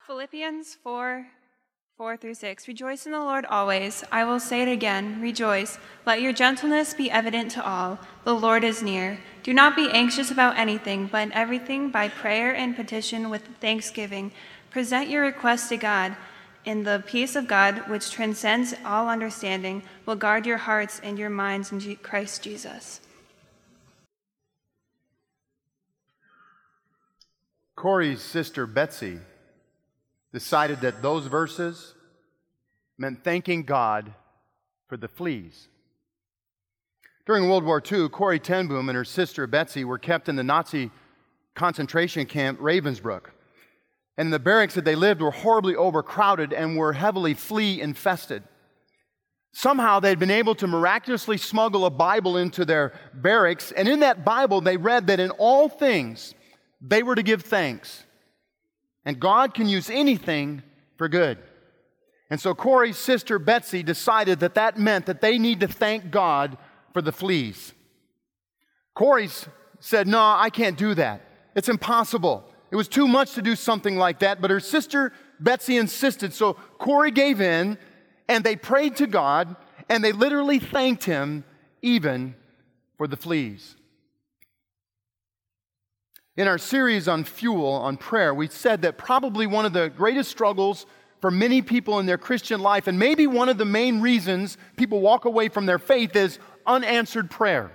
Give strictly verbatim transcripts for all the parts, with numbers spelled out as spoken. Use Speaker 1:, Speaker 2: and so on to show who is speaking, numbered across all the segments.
Speaker 1: Philippians four, four through six. Rejoice in the Lord always. I will say it again, rejoice. Let your gentleness be evident to all. The Lord is near. Do not be anxious about anything, but in everything by prayer and petition with thanksgiving. Present your requests to God. In the peace of God, which transcends all understanding, will guard your hearts and your minds in Christ Jesus.
Speaker 2: Corey's sister, Betsy, decided that those verses meant thanking God for the fleas. During World War Two, Corey ten Boom and her sister, Betsy, were kept in the Nazi concentration camp Ravensbrück. And the barracks that they lived were horribly overcrowded and were heavily flea-infested. Somehow they'd been able to miraculously smuggle a Bible into their barracks, and in that Bible they read that in all things they were to give thanks. And God can use anything for good. And so Corey's sister Betsy decided that that meant that they need to thank God for the fleas. Corey said, no, I can't do that. It's impossible. It was too much to do something like that, but her sister Betsy insisted. So Corey gave in, and they prayed to God, and they literally thanked Him even for the fleas. In our series on fuel, on prayer, we said that probably one of the greatest struggles for many people in their Christian life, and maybe one of the main reasons people walk away from their faith, is unanswered prayer.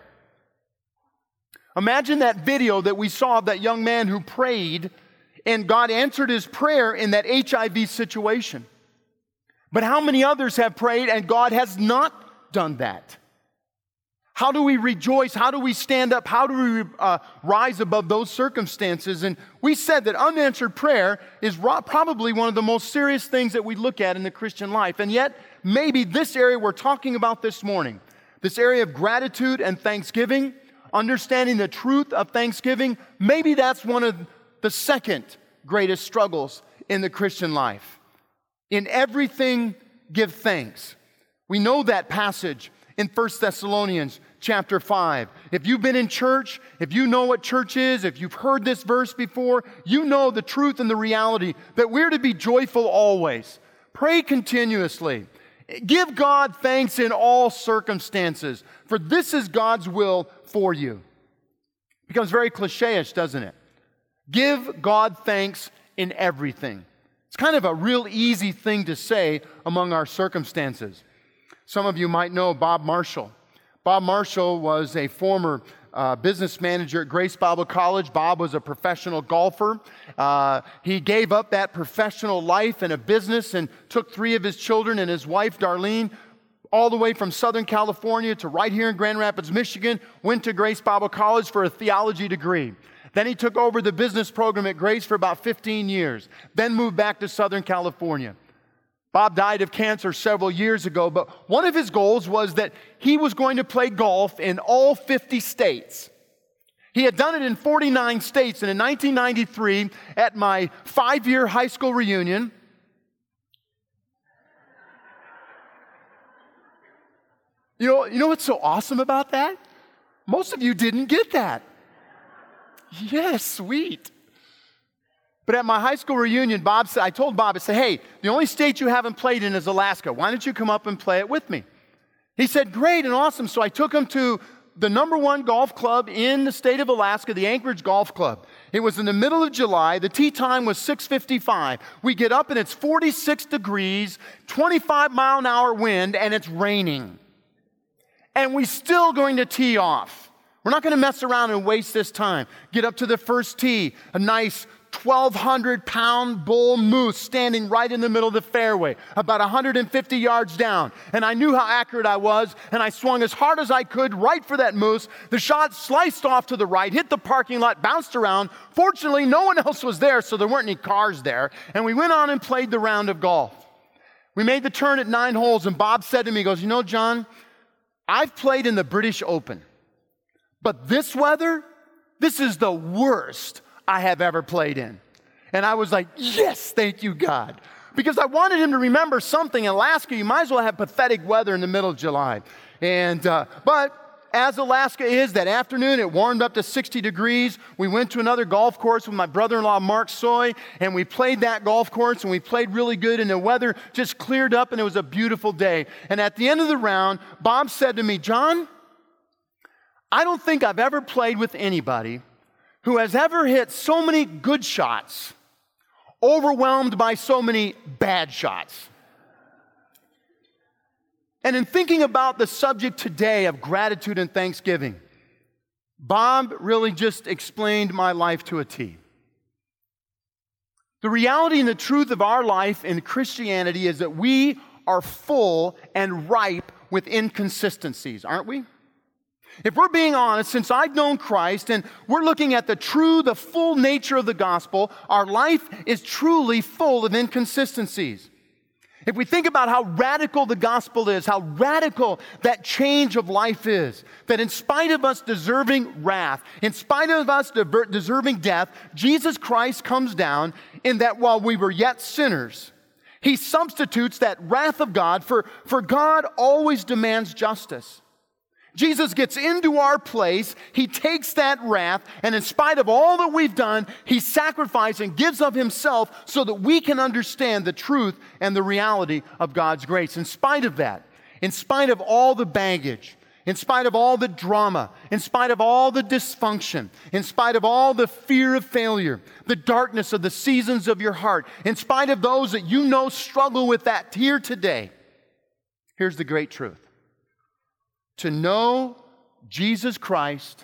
Speaker 2: Imagine that video that we saw of that young man who prayed, and God answered his prayer in that H I V situation. But how many others have prayed and God has not done that? How do we rejoice? How do we stand up? How do we uh, rise above those circumstances? And we said that unanswered prayer is ro- probably one of the most serious things that we look at in the Christian life. And yet, maybe this area we're talking about this morning, this area of gratitude and thanksgiving, understanding the truth of thanksgiving, maybe that's one of the second greatest struggles in the Christian life. In everything, give thanks. We know that passage in First Thessalonians chapter five. If you've been in church, if you know what church is, if you've heard this verse before, you know the truth and the reality that we're to be joyful always. Pray continuously. Give God thanks in all circumstances, for this is God's will for you. It becomes very cliche-ish, doesn't it? Give God thanks in everything. It's kind of a real easy thing to say among our circumstances. Some of you might know Bob Marshall. Bob Marshall was a former uh, business manager at Grace Bible College. Bob was a professional golfer. Uh, he gave up that professional life and a business and took three of his children and his wife, Darlene, all the way from Southern California to right here in Grand Rapids, Michigan, went to Grace Bible College for a theology degree. Then he took over the business program at Grace for about fifteen years, then moved back to Southern California. Bob died of cancer several years ago, but one of his goals was that he was going to play golf in all fifty states. He had done it in forty-nine states, and in nineteen ninety-three, at my five-year high school reunion, you know, you know what's so awesome about that? Most of you didn't get that. Yes, sweet. But at my high school reunion, Bob said, I told Bob, I said, hey, the only state you haven't played in is Alaska. Why don't you come up and play it with me? He said, great and awesome. So I took him to the number one golf club in the state of Alaska, the Anchorage Golf Club. It was in the middle of July. The tee time was six fifty-five. We get up and it's forty-six degrees, twenty-five mile an hour wind, and it's raining. And we're still going to tee off. We're not going to mess around and waste this time. Get up to the first tee, a nice twelve hundred pound bull moose standing right in the middle of the fairway, about one hundred fifty yards down. And I knew how accurate I was, and I swung as hard as I could right for that moose. The shot sliced off to the right, hit the parking lot, bounced around. Fortunately, no one else was there, so there weren't any cars there. And we went on and played the round of golf. We made the turn at nine holes, and Bob said to me, he goes, you know, John, I've played in the British Open, but this weather, this is the worst I have ever played in. And I was like, yes, thank you, God. Because I wanted him to remember something. In Alaska, you might as well have pathetic weather in the middle of July. And uh, but as Alaska is, that afternoon it warmed up to sixty degrees. We went to another golf course with my brother-in-law, Mark Soy, and we played that golf course, and we played really good, and the weather just cleared up, and it was a beautiful day. And at the end of the round, Bob said to me, John, I don't think I've ever played with anybody who has ever hit so many good shots, overwhelmed by so many bad shots. And in thinking about the subject today of gratitude and thanksgiving, Bob really just explained my life to a T. The reality and the truth of our life in Christianity is that we are full and ripe with inconsistencies, aren't we? If we're being honest, since I've known Christ and we're looking at the true, the full nature of the gospel, our life is truly full of inconsistencies. If we think about how radical the gospel is, how radical that change of life is, that in spite of us deserving wrath, in spite of us deserving death, Jesus Christ comes down in that while we were yet sinners, He substitutes that wrath of God, for, for God always demands justice. Jesus gets into our place, He takes that wrath, and in spite of all that we've done, He sacrifices and gives of Himself so that we can understand the truth and the reality of God's grace. In spite of that, in spite of all the baggage, in spite of all the drama, in spite of all the dysfunction, in spite of all the fear of failure, the darkness of the seasons of your heart, in spite of those that you know struggle with that here today, here's the great truth. To know Jesus Christ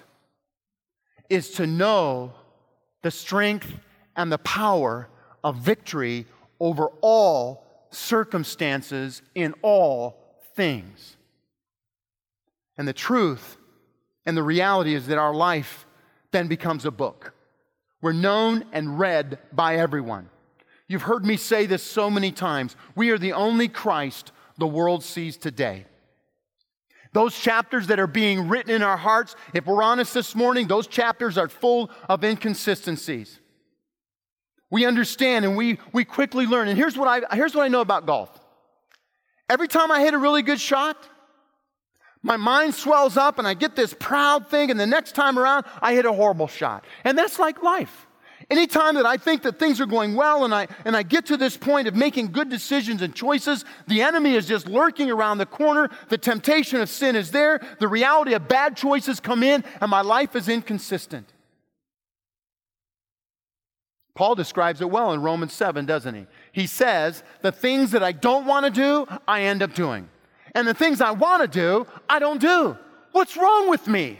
Speaker 2: is to know the strength and the power of victory over all circumstances in all things. And the truth and the reality is that our life then becomes a book. We're known and read by everyone. You've heard me say this so many times. We are the only Christ the world sees today. Those chapters that are being written in our hearts, if we're honest this morning, those chapters are full of inconsistencies. We understand and we, we quickly learn. And here's what I, here's what I know about golf. Every time I hit a really good shot, my mind swells up and I get this proud thing, and the next time around, I hit a horrible shot. And that's like life. Anytime that I think that things are going well and I, and I get to this point of making good decisions and choices, the enemy is just lurking around the corner. The temptation of sin is there. The reality of bad choices come in, and my life is inconsistent. Paul describes it well in Romans seven, doesn't he? He says, the things that I don't want to do, I end up doing. And the things I want to do, I don't do. What's wrong with me?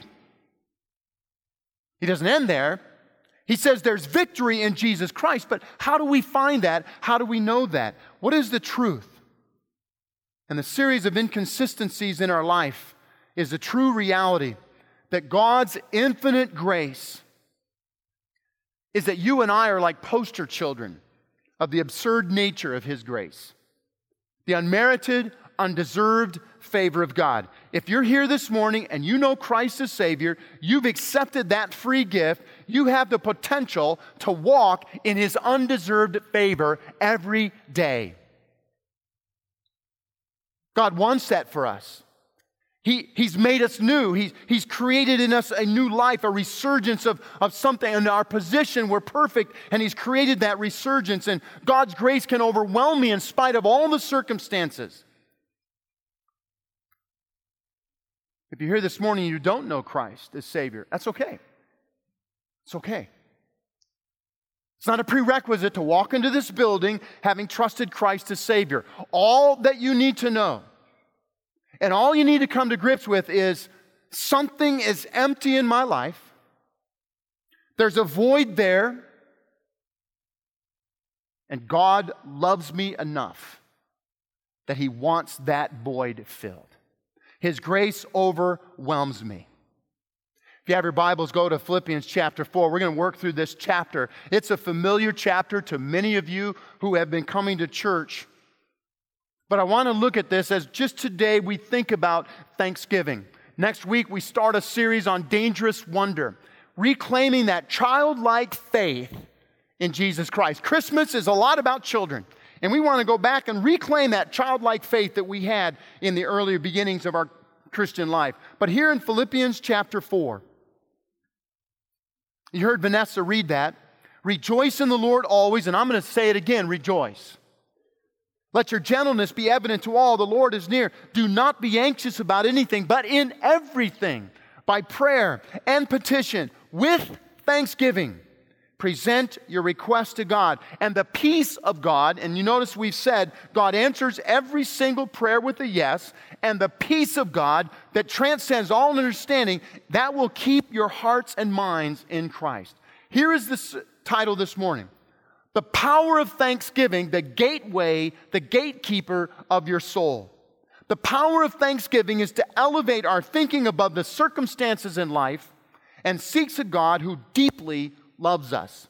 Speaker 2: He doesn't end there. He says there's victory in Jesus Christ, but how do we find that? How do we know that? What is the truth? And the series of inconsistencies in our life is the true reality that God's infinite grace is that you and I are like poster children of the absurd nature of His grace. The unmerited, undeserved favor of God. If you're here this morning and you know Christ as Savior, you've accepted that free gift, you have the potential to walk in His undeserved favor every day. God wants that for us. He, he's made us new. He's, he's created in us a new life, a resurgence of, of something. In our position, we're perfect, and He's created that resurgence. And God's grace can overwhelm me in spite of all the circumstances. If you're here this morning and you don't know Christ as Savior, that's okay. It's okay. It's not a prerequisite to walk into this building having trusted Christ as Savior. All that you need to know and all you need to come to grips with is something is empty in my life. There's a void there, and God loves me enough that He wants that void filled. His grace overwhelms me. If you have your Bibles, go to Philippians chapter four. We're going to work through this chapter. It's a familiar chapter to many of you who have been coming to church. But I want to look at this as just today we think about Thanksgiving. Next week we start a series on dangerous wonder, reclaiming that childlike faith in Jesus Christ. Christmas is a lot about children. And we want to go back and reclaim that childlike faith that we had in the earlier beginnings of our Christian life. But here in Philippians chapter four, you heard Vanessa read that. Rejoice in the Lord always, and I'm going to say it again, rejoice. Let your gentleness be evident to all. The Lord is near. Do not be anxious about anything, but in everything, by prayer and petition, with thanksgiving, present your request to God. And the peace of God, and you notice we've said God answers every single prayer with a yes, and the peace of God that transcends all understanding, that will keep your hearts and minds in Christ. Here is the title this morning. The power of thanksgiving, the gateway, the gatekeeper of your soul. The power of thanksgiving is to elevate our thinking above the circumstances in life and seeks a God who deeply loves us.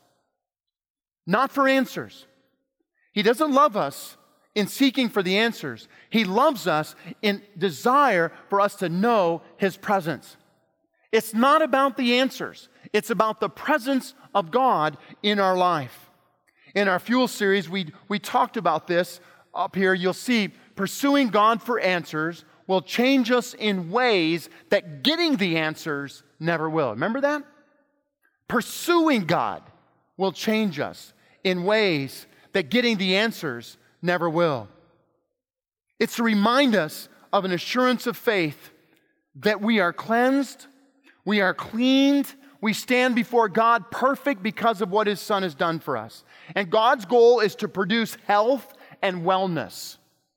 Speaker 2: Not for answers. He doesn't love us in seeking for the answers. He loves us in desire for us to know His presence. It's not about the answers. It's about the presence of God in our life. In our Fuel series, we, we talked about this up here. You'll see pursuing God for answers will change us in ways that getting the answers never will. Remember that? Pursuing God will change us in ways that getting the answers never will. It's to remind us of an assurance of faith that we are cleansed, we are cleaned, we stand before God perfect because of what His Son has done for us. And God's goal is to produce health and wellness.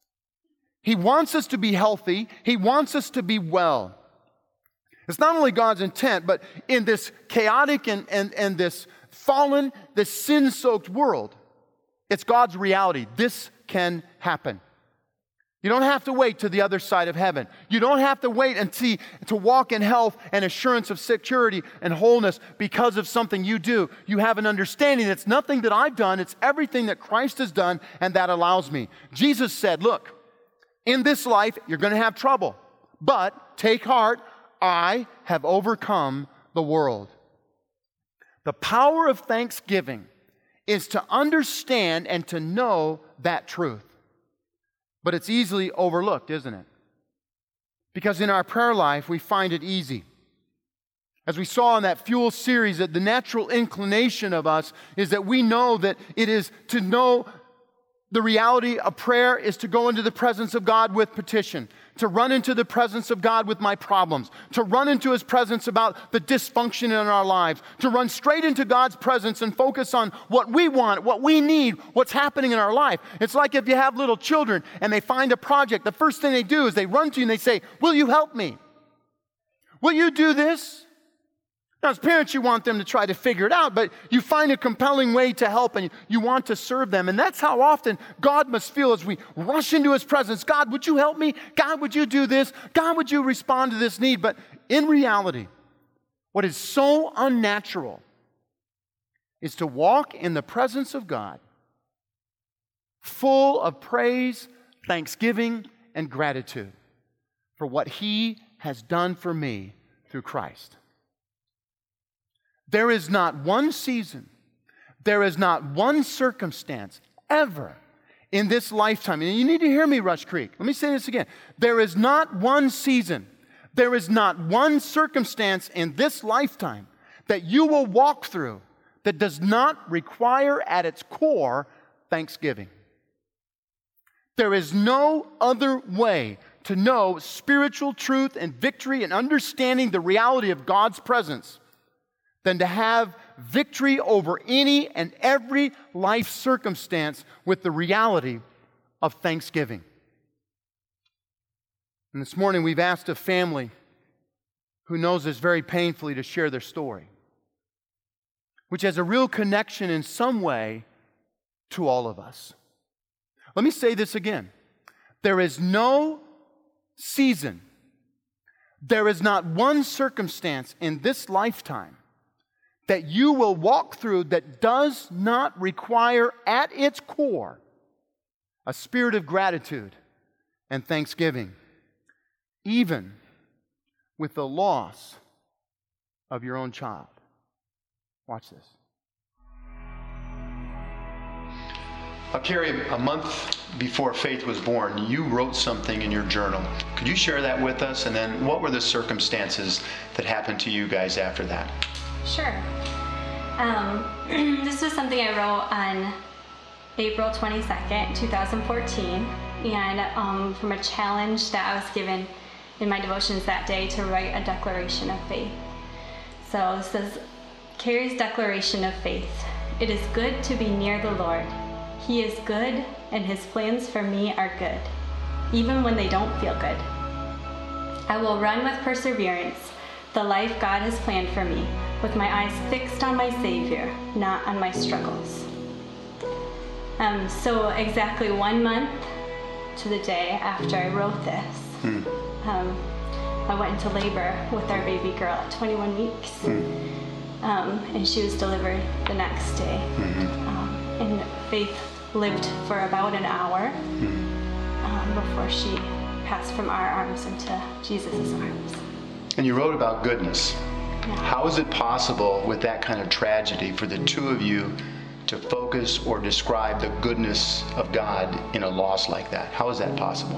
Speaker 2: He wants us to be healthy. He wants us to be well. It's not only God's intent, but in this chaotic and, and, and this fallen, this sin-soaked world, it's God's reality. This can happen. You don't have to wait to the other side of heaven. You don't have to wait and see to walk in health and assurance of security and wholeness because of something you do. You have an understanding. It's nothing that I've done. It's everything that Christ has done, and that allows me. Jesus said, look, in this life, you're going to have trouble, but take heart. I have overcome the world. The power of thanksgiving is to understand and to know that truth. But it's easily overlooked, isn't it? Because in our prayer life, we find it easy. As we saw in that Fuel series, that the natural inclination of us is that we know that it is to know the reality of prayer is to go into the presence of God with petition, to run into the presence of God with my problems, to run into His presence about the dysfunction in our lives, to run straight into God's presence and focus on what we want, what we need, what's happening in our life. It's like if you have little children and they find a project, the first thing they do is they run to you and they say, will you help me? Will you do this? Now, as parents, you want them to try to figure it out, but you find a compelling way to help and you want to serve them. And that's how often God must feel as we rush into His presence. God, would you help me? God, would you do this? God, would you respond to this need? But in reality, what is so unnatural is to walk in the presence of God, full of praise, thanksgiving, and gratitude for what He has done for me through Christ. There is not one season, there is not one circumstance ever in this lifetime. And you need to hear me, Rush Creek. Let me say this again. There is not one season, there is not one circumstance in this lifetime that you will walk through that does not require at its core thanksgiving. There is no other way to know spiritual truth and victory and understanding the reality of God's presence than to have victory over any and every life circumstance with the reality of thanksgiving. And this morning we've asked a family who knows this very painfully to share their story, which has a real connection in some way to all of us. Let me say this again. There is no season, there is not one circumstance in this lifetime that you will walk through that does not require at its core a spirit of gratitude and thanksgiving, even with the loss of your own child. Watch this. Uh, Carrie, a month before Faith was born, you wrote something in your journal. Could you share that with us? And then what were the circumstances that happened to you guys after that?
Speaker 3: Sure. Um, this was something I wrote on April twenty-second, two thousand fourteen, and um, from a challenge that I was given in my devotions that day to write a declaration of faith. So this is Carrie's declaration of faith. It is good to be near the Lord. He is good, and his plans for me are good, even when they don't feel good. I will run with perseverance the life God has planned for me, with my eyes fixed on my Savior, not on my struggles. Um, so exactly one month to the day after I wrote this, hmm. um, I went into labor with our baby girl at twenty-one weeks, hmm. um, and she was delivered the next day. Mm-hmm. Um, and Faith lived for about an hour hmm. um, before she passed from our arms into Jesus' arms.
Speaker 2: And you wrote about goodness. Yeah. How is it possible with that kind of tragedy for the two of you to focus or describe the goodness of God in a loss like that? How is that possible?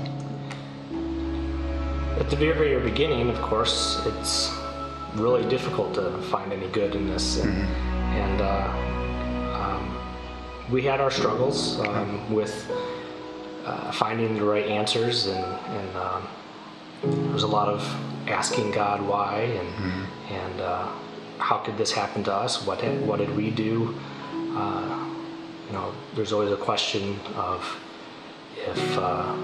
Speaker 4: At the very, very beginning, of course, it's really difficult to find any good in this. And, mm-hmm. and uh, um, we had our struggles um, with uh, finding the right answers, and, and um, there was a lot of asking God why, and mm-hmm. and uh, how could this happen to us? What had, what did we do? Uh, you know, there's always a question of if uh,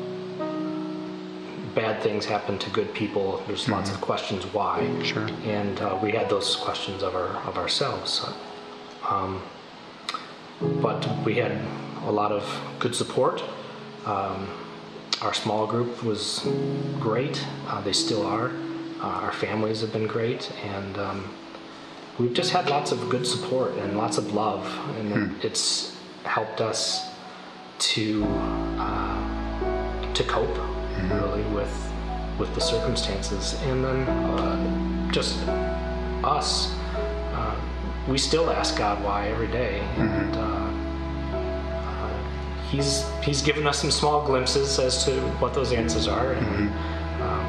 Speaker 4: bad things happen to good people. There's mm-hmm. lots of questions why.
Speaker 2: Sure.
Speaker 4: And uh, we had those questions of our of ourselves. Um, but we had a lot of good support. Um, Our small group was great. Uh, they still are. Uh, our families have been great, and um, we've just had lots of good support and lots of love, and hmm. it's helped us to uh, to cope mm-hmm. really with with the circumstances. And then uh, just us, uh, we still ask God why every day, mm-hmm. and. Uh, He's he's given us some small glimpses as to what those answers are, and mm-hmm. um,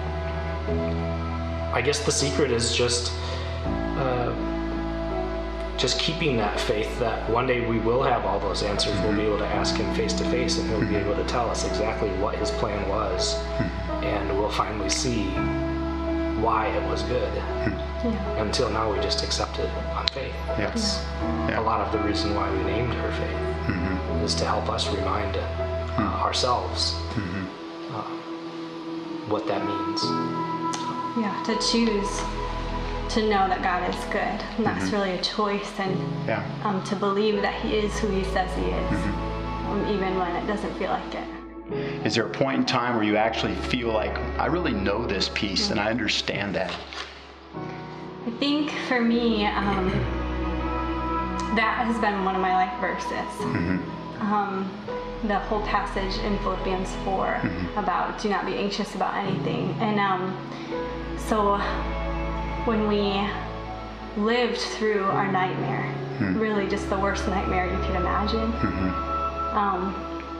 Speaker 4: I guess the secret is just uh, just keeping that faith that one day we will have all those answers. Mm-hmm. We'll be able to ask him face to face, and he'll mm-hmm. be able to tell us exactly what his plan was, mm-hmm. and we'll finally see why it was good. Mm-hmm. Yeah. Until now, we just accept it on faith.
Speaker 2: Yes.
Speaker 4: Yeah. Yeah. A lot of the reason why we named her Faith. Mm-hmm. is to help us remind uh, mm-hmm. ourselves mm-hmm. uh, what that means.
Speaker 3: Yeah, to choose to know that God is good, and that's mm-hmm. really a choice, and
Speaker 2: yeah.
Speaker 3: um, to believe that He is who He says He is, mm-hmm. um, even when it doesn't feel like it.
Speaker 2: Is there a point in time where you actually feel like, I really know this piece mm-hmm. and I understand that?
Speaker 3: I think for me, um, that has been one of my life verses. Mm-hmm. Um, the whole passage in Philippians four mm-hmm. about do not be anxious about anything. And um, so when we lived through our nightmare, mm-hmm. really just the worst nightmare you could imagine, mm-hmm. um,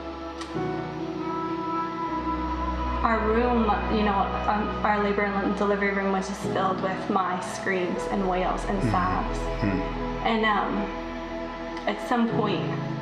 Speaker 3: our room, you know, um, our labor and delivery room was just filled with my screams and wails and mm-hmm. sobs. Mm-hmm. And um, at some point,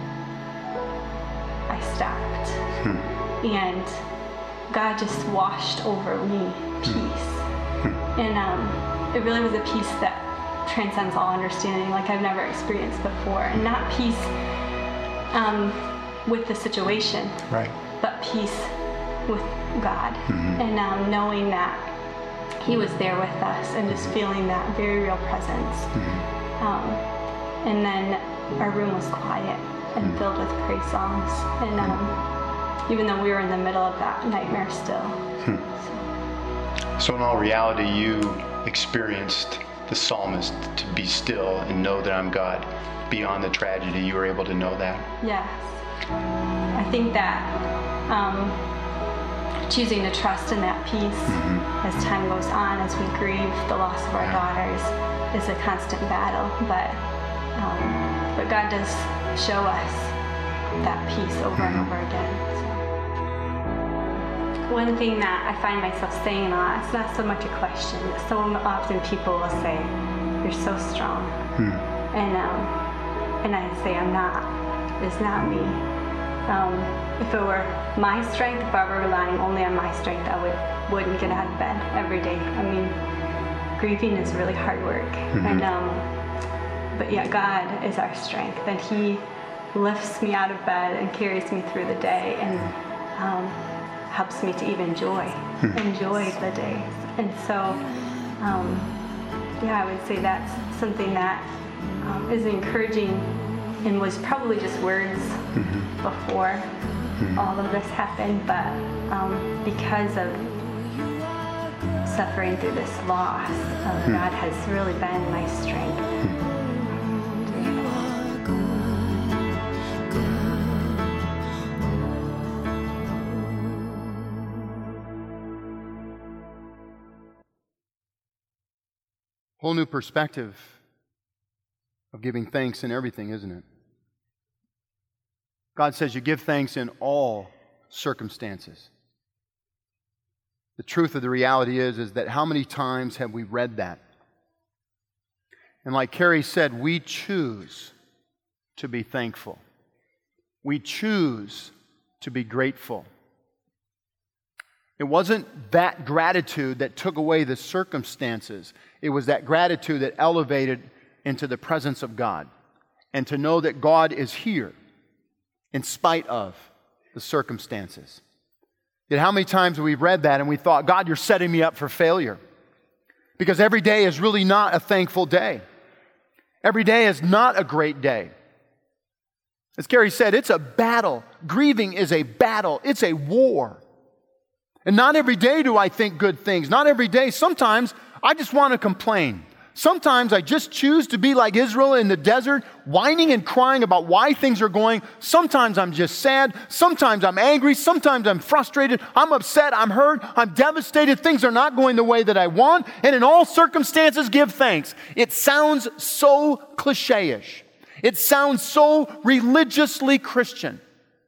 Speaker 3: I stopped, hmm. and God just washed over me peace. Hmm. And um, it really was a peace that transcends all understanding, like I've never experienced before. And not peace um, with the situation,
Speaker 2: right.
Speaker 3: but peace with God. Mm-hmm. And um, knowing that He was there with us, and just feeling that very real presence. Mm-hmm. Um, and then our room was quiet and mm-hmm. filled with praise songs, and um, even though we were in the middle of that nightmare still. Hmm.
Speaker 2: So. so in all reality, you experienced the psalmist to be still and know that I'm God. Beyond the tragedy, you were able to know that?
Speaker 3: Yes. I think that um, choosing to trust in that peace mm-hmm. as time goes on, as we grieve the loss of our yeah. daughters, is a constant battle. But um, but God does show us that peace over and over again. So, one thing that I find myself saying a lot, it's not so much a question, but so often people will say, "You're so strong," hmm. and um, and I say, "I'm not. It's not me." Um, if it were my strength, if I were relying only on my strength, I would wouldn't get out of bed every day. I mean, grieving is really hard work, mm-hmm. and um, but yet God is our strength, and He lifts me out of bed and carries me through the day, and um, helps me to even enjoy mm-hmm. enjoy the days. And so, um, yeah, I would say that's something that um, is encouraging, and was probably just words mm-hmm. before mm-hmm. all of this happened, but um, because of suffering through this loss, uh, hmm. God has really been my strength. Hmm.
Speaker 2: Whole new perspective of giving thanks in everything, isn't it? God says you give thanks in all circumstances. The truth of the reality is, is that how many times have we read that? And like Carrie said, we choose to be thankful. We choose to be grateful. It wasn't that gratitude that took away the circumstances. It was that gratitude that elevated into the presence of God. And to know that God is here in spite of the circumstances. Yet how many times have we read that and we thought, God, you're setting me up for failure? Because every day is really not a thankful day. Every day is not a great day. As Carrie said, it's a battle. Grieving is a battle. It's a war. And not every day do I think good things. Not every day. Sometimes I just want to complain. Sometimes I just choose to be like Israel in the desert, whining and crying about why things are going. Sometimes I'm just sad. Sometimes I'm angry. Sometimes I'm frustrated. I'm upset. I'm hurt. I'm devastated. Things are not going the way that I want. And in all circumstances, give thanks. It sounds so cliche-ish. It sounds so religiously Christian.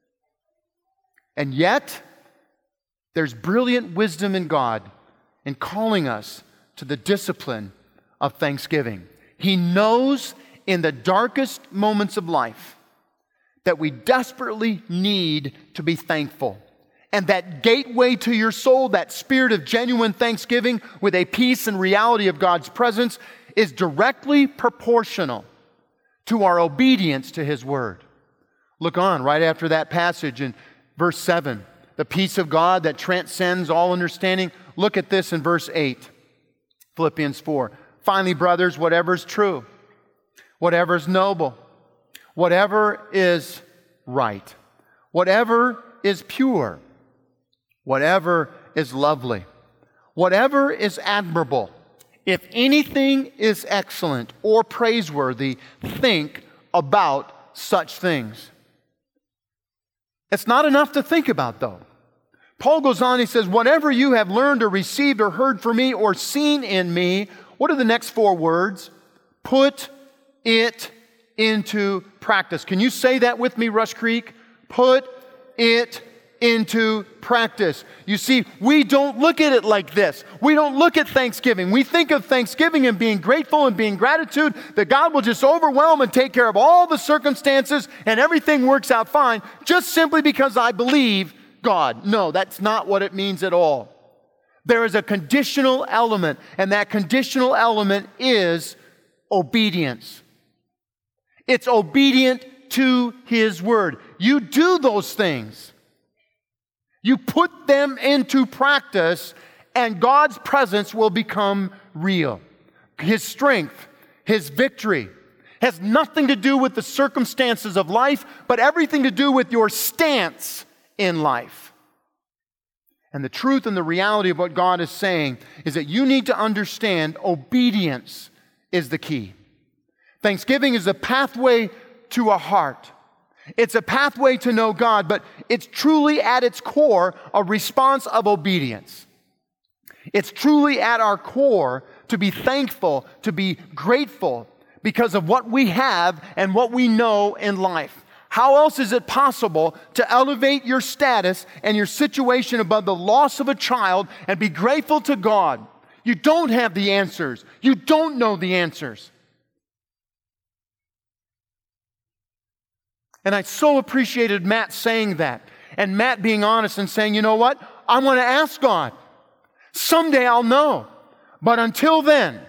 Speaker 2: And yet, there's brilliant wisdom in God in calling us to the discipline of thanksgiving. He knows in the darkest moments of life that we desperately need to be thankful. And that gateway to your soul, that spirit of genuine thanksgiving with a peace and reality of God's presence, is directly proportional to our obedience to His Word. Look on right after that passage in verse seven. The peace of God that transcends all understanding. Look at this in verse eight. Philippians four. Finally, brothers, whatever is true, whatever is noble, whatever is right, whatever is pure, whatever is lovely, whatever is admirable, if anything is excellent or praiseworthy, think about such things. It's not enough to think about, though. Paul goes on, he says, whatever you have learned or received or heard from me or seen in me, what are the next four words? Put it into practice. Can you say that with me, Rush Creek? Put it into practice. You see, we don't look at it like this. We don't look at Thanksgiving. We think of Thanksgiving and being grateful and being gratitude that God will just overwhelm and take care of all the circumstances and everything works out fine just simply because I believe God. No, that's not what it means at all. There is a conditional element, and that conditional element is obedience. It's obedient to His Word. You do those things. You put them into practice, and God's presence will become real. His strength, His victory, has nothing to do with the circumstances of life, but everything to do with your stance in life. And the truth and the reality of what God is saying is that you need to understand obedience is the key. Thanksgiving is a pathway to a heart. It's a pathway to know God, but it's truly at its core a response of obedience. It's truly at our core to be thankful, to be grateful because of what we have and what we know in life. How else is it possible to elevate your status and your situation above the loss of a child and be grateful to God? You don't have the answers. You don't know the answers. And I so appreciated Matt saying that. And Matt being honest and saying, you know what? I want to ask God. Someday I'll know. But until then,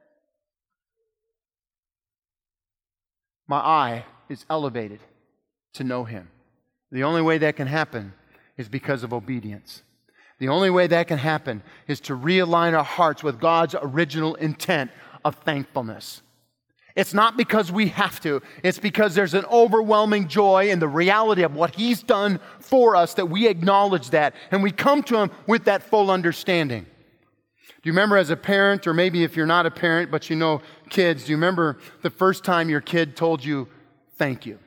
Speaker 2: my eye is elevated to know Him. The only way that can happen is because of obedience. The only way that can happen is to realign our hearts with God's original intent of thankfulness. It's not because we have to. It's because there's an overwhelming joy in the reality of what He's done for us that we acknowledge that and we come to Him with that full understanding. Do you remember as a parent, or maybe if you're not a parent but you know kids, do you remember the first time your kid told you, thank you?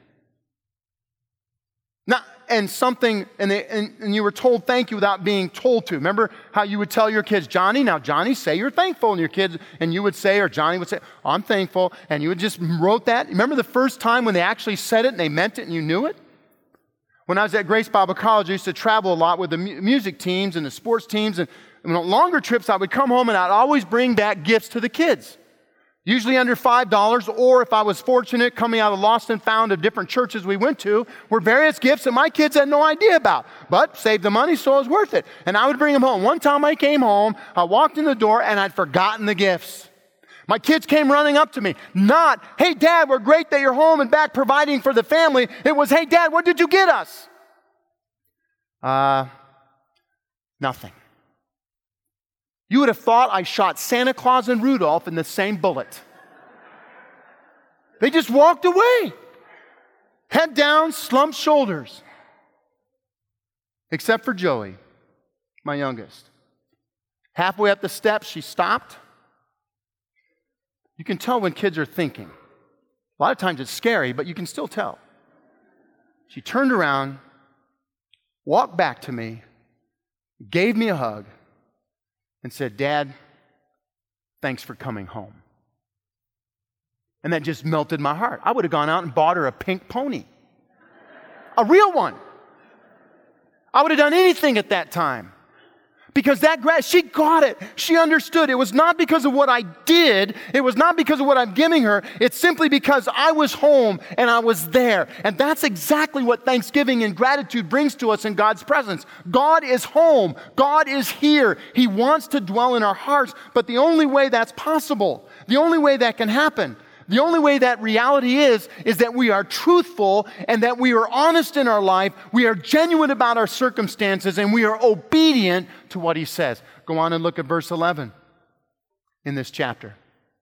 Speaker 2: Not, and something, and, they, and, and you were told thank you without being told to. Remember how you would tell your kids, Johnny, now Johnny, say you're thankful. And your kids, and you would say, or Johnny would say, oh, I'm thankful. And you would just wrote that. Remember the first time when they actually said it and they meant it and you knew it? When I was at Grace Bible College, I used to travel a lot with the mu- music teams and the sports teams. And on longer trips, I would come home and I'd always bring back gifts to the kids. Usually under five dollars, or if I was fortunate, coming out of Lost and Found of different churches we went to, were various gifts that my kids had no idea about. But saved the money, so it was worth it. And I would bring them home. One time I came home, I walked in the door, and I'd forgotten the gifts. My kids came running up to me. Not, hey, Dad, we're great that you're home and back providing for the family. It was, hey, Dad, what did you get us? Uh, nothing. You would have thought I shot Santa Claus and Rudolph in the same bullet. They just walked away. Head down, slumped shoulders. Except for Joey, my youngest. Halfway up the steps, she stopped. You can tell when kids are thinking. A lot of times it's scary, but you can still tell. She turned around, walked back to me, gave me a hug, and said, Dad, thanks for coming home. And that just melted my heart. I would have gone out and bought her a pink pony. A real one. I would have done anything at that time. Because that grad, she got it. She understood. It was not because of what I did. It was not because of what I'm giving her. It's simply because I was home and I was there. And that's exactly what thanksgiving and gratitude brings to us in God's presence. God is home. God is here. He wants to dwell in our hearts. But the only way that's possible, the only way that can happen, the only way that reality is, is that we are truthful and that we are honest in our life, we are genuine about our circumstances, and we are obedient to what He says. Go on and look at verse eleven in this chapter.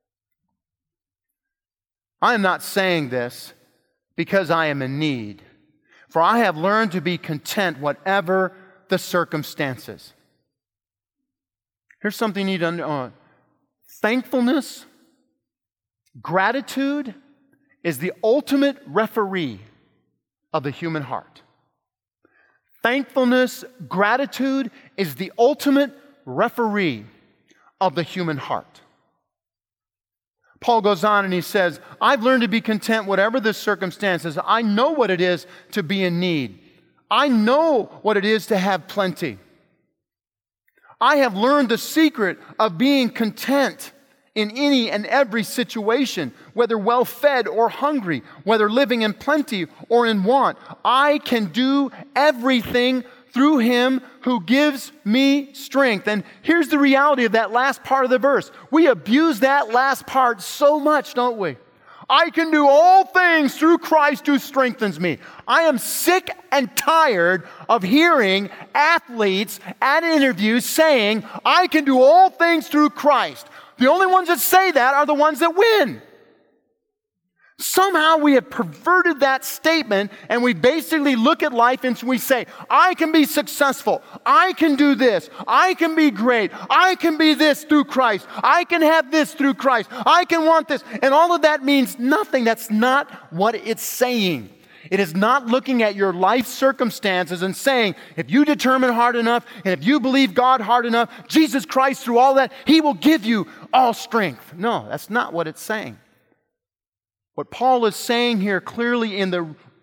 Speaker 2: I am not saying this because I am in need, for I have learned to be content whatever the circumstances. Here's something you need to understand. Thankfulness, gratitude is the ultimate referee of the human heart. Thankfulness, gratitude is the ultimate referee of the human heart. Paul goes on and he says, I've learned to be content whatever the circumstances. I know what it is to be in need. I know what it is to have plenty. I have learned the secret of being content in any and every situation, whether well-fed or hungry, whether living in plenty or in want. I can do everything through Him who gives me strength. And here's the reality of that last part of the verse. We abuse that last part so much, don't we? I can do all things through Christ who strengthens me. I am sick and tired of hearing athletes at interviews saying, I can do all things through Christ. The only ones that say that are the ones that win. Somehow we have perverted that statement and we basically look at life and we say, I can be successful. I can do this. I can be great. I can be this through Christ. I can have this through Christ. I can want this. And all of that means nothing. That's not what it's saying. It is not looking at your life circumstances and saying, if you determine hard enough and if you believe God hard enough, Jesus Christ through all that, He will give you all strength. No, that's not what it's saying. What Paul is saying here clearly in the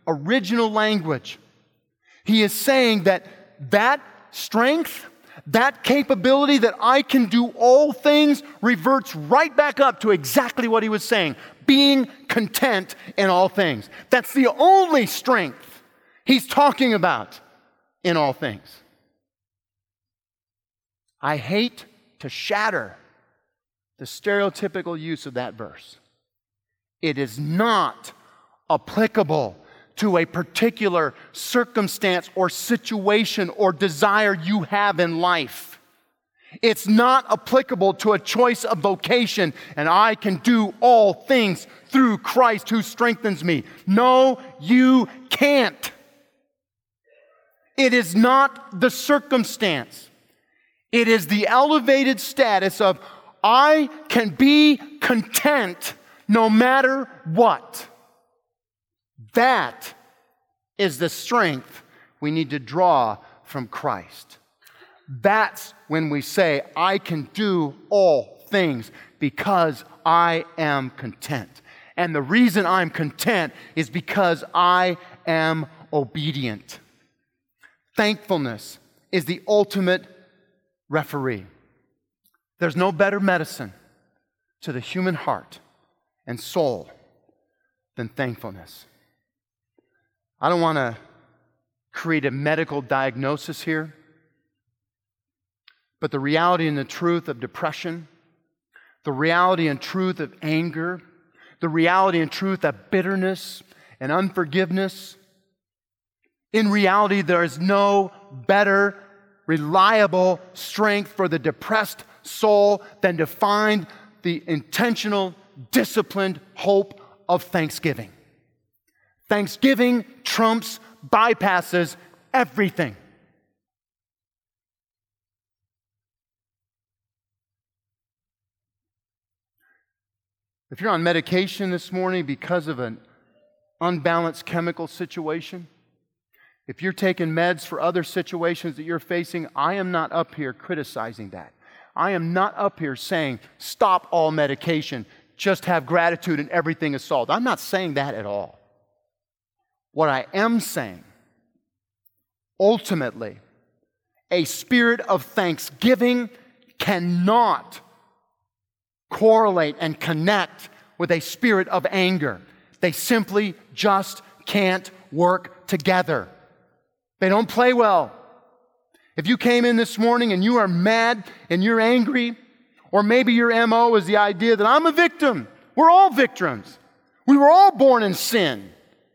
Speaker 2: original language, he is saying that that strength, that capability that I can do all things reverts right back up to exactly what he was saying, being content in all things. That's the only strength he's talking about in all things. I hate to shatter the stereotypical use of that verse. It is not applicable to a particular circumstance or situation or desire you have in life. It's not applicable to a choice of vocation, and I can do all things through Christ who strengthens me. No, you can't. It is not the circumstance. It is the elevated status of I can be content no matter what. That is the strength we need to draw from Christ. That's when we say, I can do all things because I am content. And the reason I'm content is because I am obedient. Thankfulness is the ultimate referee. There's no better medicine to the human heart and soul than thankfulness. I don't want to create a medical diagnosis here, but the reality and the truth of depression, the reality and truth of anger, the reality and truth of bitterness and unforgiveness, in reality, there is no better, reliable strength for the depressed soul than to find the intentional, disciplined hope of thanksgiving. Thanksgiving trumps, bypasses everything. If you're on medication this morning because of an unbalanced chemical situation, if you're taking meds for other situations that you're facing, I am not up here criticizing that. I am not up here saying, stop all medication, just have gratitude and everything is solved. I'm not saying that at all. What I am saying, ultimately, a spirit of thanksgiving cannot correlate and connect with a spirit of anger. They simply just can't work together. They don't play well. If you came in this morning and you are mad and you're angry, or maybe your M O is the idea that I'm a victim. We're all victims. We were all born in sin.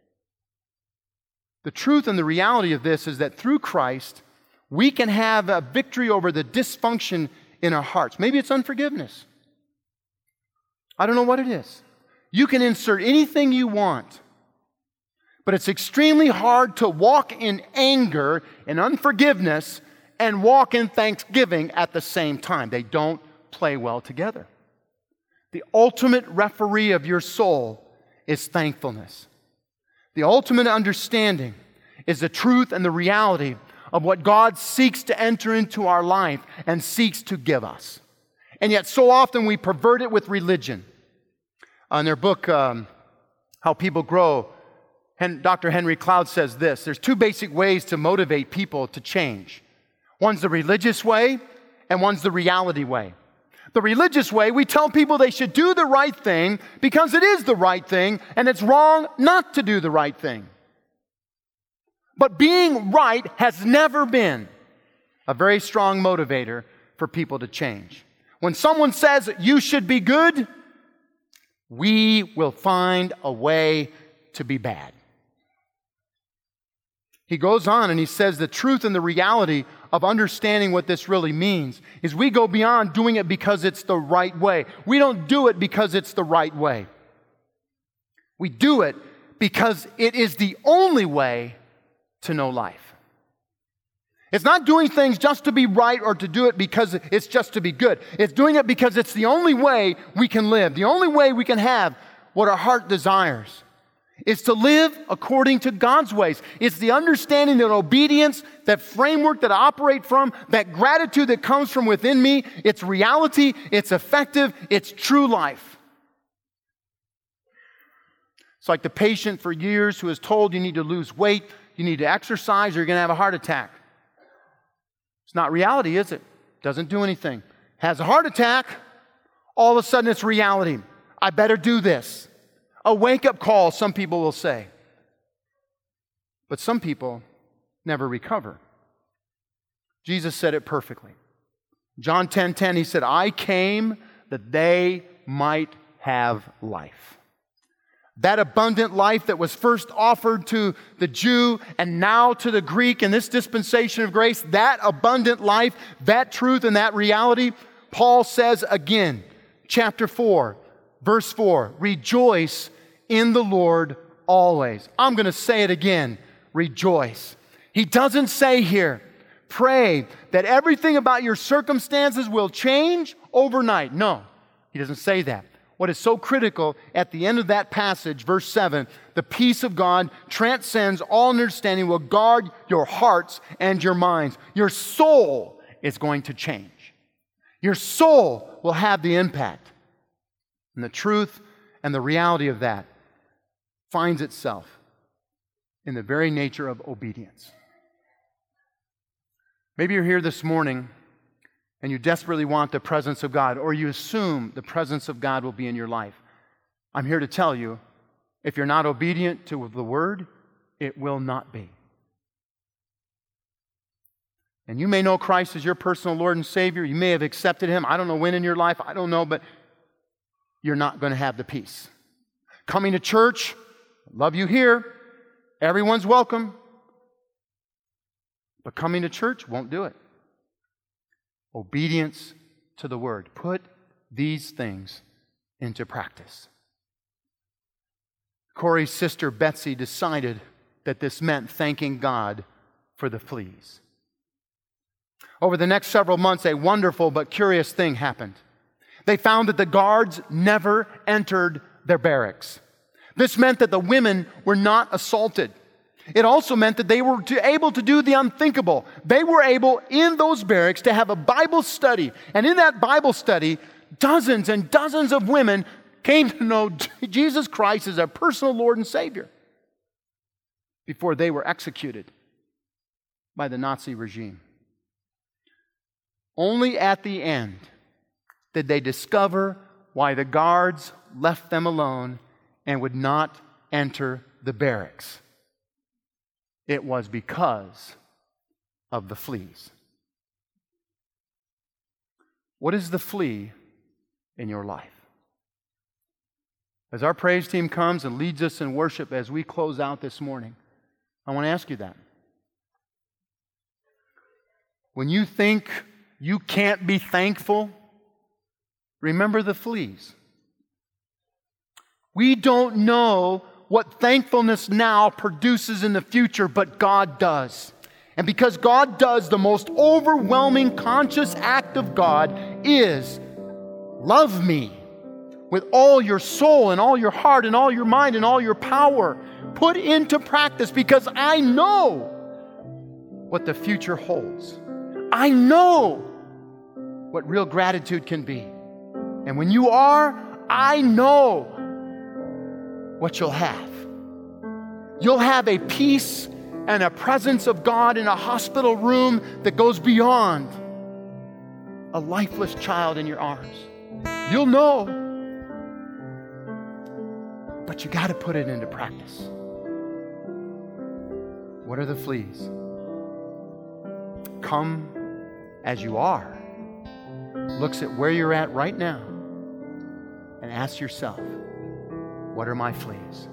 Speaker 2: The truth and the reality of this is that through Christ, we can have a victory over the dysfunction in our hearts. Maybe it's unforgiveness. I don't know what it is. You can insert anything you want. But it's extremely hard to walk in anger and unforgiveness and walk in thanksgiving at the same time. They don't play well together. The ultimate referee of your soul is thankfulness. The ultimate understanding is the truth and the reality of what God seeks to enter into our life and seeks to give us. And yet so often we pervert it with religion. In their book, um, How People Grow, Doctor Henry Cloud says this: there's two basic ways to motivate people to change. One's the religious way, and one's the reality way. The religious way, we tell people they should do the right thing because it is the right thing, and it's wrong not to do the right thing. But being right has never been a very strong motivator for people to change. When someone says you should be good, we will find a way to be bad. He goes on and he says the truth and the reality of understanding what this really means is we go beyond doing it because it's the right way. We don't do it because it's the right way. We do it because it is the only way to know life. It's not doing things just to be right or to do it because it's just to be good. It's doing it because it's the only way we can live, the only way we can have what our heart desires. Is to live according to God's ways. It's the understanding that obedience, that framework that I operate from, that gratitude that comes from within me, it's reality, it's effective, it's true life. It's like the patient for years who is told you need to lose weight, you need to exercise, or you're going to have a heart attack. It's not reality, is it? Doesn't do anything. Has a heart attack, all of a sudden it's reality. I better do this. A wake-up call, some people will say. But some people never recover. Jesus said it perfectly. John ten ten, he said, I came that they might have life. That abundant life that was first offered to the Jew and now to the Greek in this dispensation of grace, that abundant life, that truth and that reality, Paul says again, chapter four, verse four, rejoice in the Lord always. I'm going to say it again, rejoice. He doesn't say here, pray that everything about your circumstances will change overnight. No, he doesn't say that. What is so critical at the end of that passage, verse seven, the peace of God transcends all understanding, will guard your hearts and your minds. Your soul is going to change. Your soul will have the impact. And the truth and the reality of that finds itself in the very nature of obedience. Maybe you're here this morning and you desperately want the presence of God, or you assume the presence of God will be in your life. I'm here to tell you, if you're not obedient to the Word, it will not be. And you may know Christ as your personal Lord and Savior. You may have accepted Him. I don't know when in your life. I don't know, but you're not going to have the peace. Coming to church, love you here. Everyone's welcome. But coming to church won't do it. Obedience to the Word. Put these things into practice. Corey's sister Betsy decided that this meant thanking God for the fleas. Over the next several months, a wonderful but curious thing happened. They found that the guards never entered their barracks. This meant that the women were not assaulted. It also meant that they were to, able to do the unthinkable. They were able, in those barracks, to have a Bible study. And in that Bible study, dozens and dozens of women came to know Jesus Christ as their personal Lord and Savior before they were executed by the Nazi regime. Only at the end did they discover why the guards left them alone and would not enter the barracks. It was because of the fleas. What is the flea in your life? As our praise team comes and leads us in worship as we close out this morning, I want to ask you that. When you think you can't be thankful, remember the fleas. We don't know what thankfulness now produces in the future, but God does. And because God does, the most overwhelming conscious act of God is love me with all your soul and all your heart and all your mind and all your power. Put into practice, because I know what the future holds. I know what real gratitude can be. And when you are, I know what you'll have. You'll have a peace and a presence of God in a hospital room that goes beyond a lifeless child in your arms. You'll know, but you got to put it into practice. What are the fleas? Come as you are. Looks at where you're at right now and ask yourself, what are my fleas?